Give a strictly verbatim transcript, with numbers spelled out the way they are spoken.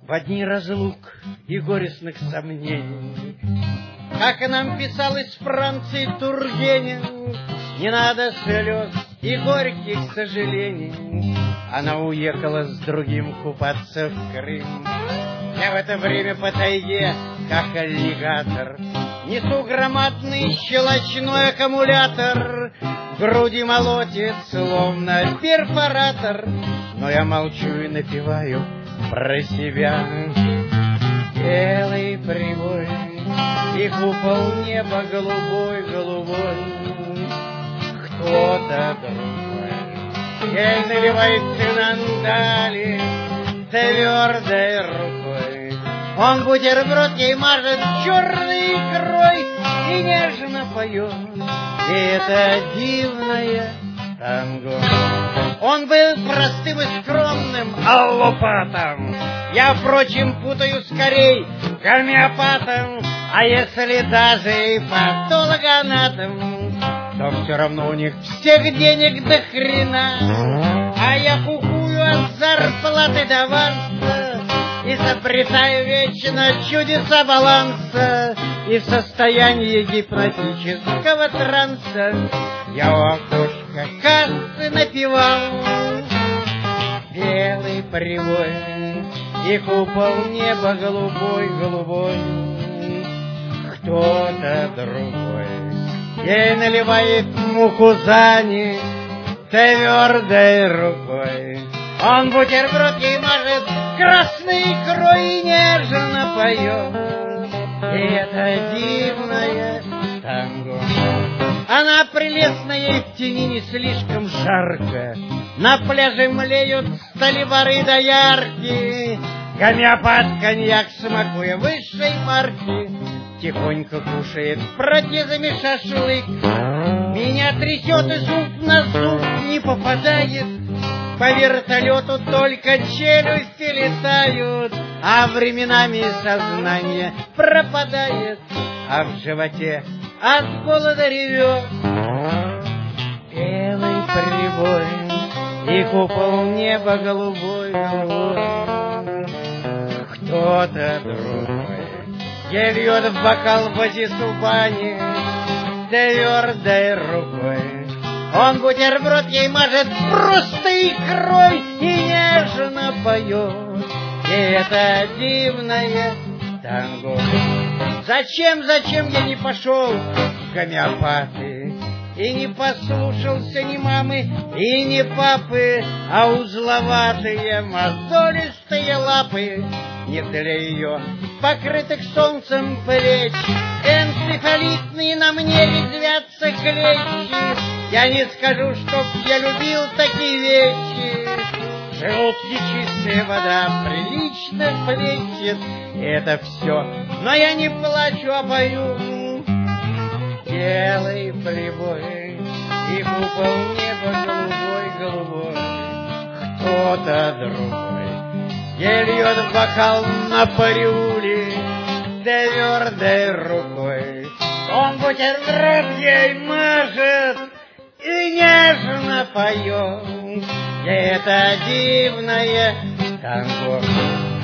в дни разлук и горестных сомнений. Как нам писал из Франции Тургенев, не надо слез и горьких сожалений. Она уехала с другим купаться в Крым. Я в это время по тайге, как аллигатор, несу громадный щелочной аккумулятор. В груди молотит, словно перфоратор, но я молчу и напеваю про себя. Белый прибой и купол неба голубой-голубой. Кто-то другой ей наливает миндали твердой рукой. Он бутерброд ей мажет черной икрой и нежно поет. И это дивное танго. Он был простым и скромным аллопатом. Я, впрочем, путаю скорей гомеопатом. А если даже и патологоанатом, то все равно у них всех денег до хрена. А я кукую от зарплаты до аванса, изобретаю вечно чудеса баланса, и в состоянии гипнотического транса я у окошка кассы напевал. Белый прибой и купол неба голубой-голубой. Кто-то другой ей наливает муку за ней твердой рукой. Он бутерброд ей мажет красной икрой и нежно поет. И это дивное танго. Она прелестна, ей в тени не слишком жарко. На пляже млеют столибары доярки. Гомеопат коньяк, смакуя высшей марки, тихонько кушает протезами шашлык. Меня трясет и зуб на зуб не попадает. По вертолету только челюсти летают, а временами сознание пропадает, а в животе от голода ревет. Белый прибой и купол неба голубой-голубой. Кто-то другой ей льет в бокал водицу бани твердой рукой. Он бутерброд ей мажет просто икрой и нежно поет. И это дивное танго. Зачем, зачем я не пошел в гомеопаты и не послушался ни мамы и ни папы, а узловатые мозолистые лапы не для ее покрытых солнцем плеч, энцефалитные на мне резвятся клещи. Я не скажу, чтоб я любил такие вещи. Желудки чистая вода прилично плещет, это все, но я не плачу, а пою. Белый прибой и купол неба голубой-голубой. Кто-то другой ей льет в бокал на парюле твердой рукой. Он бутерброд ей мажет и нежно поет. И это дивное танго.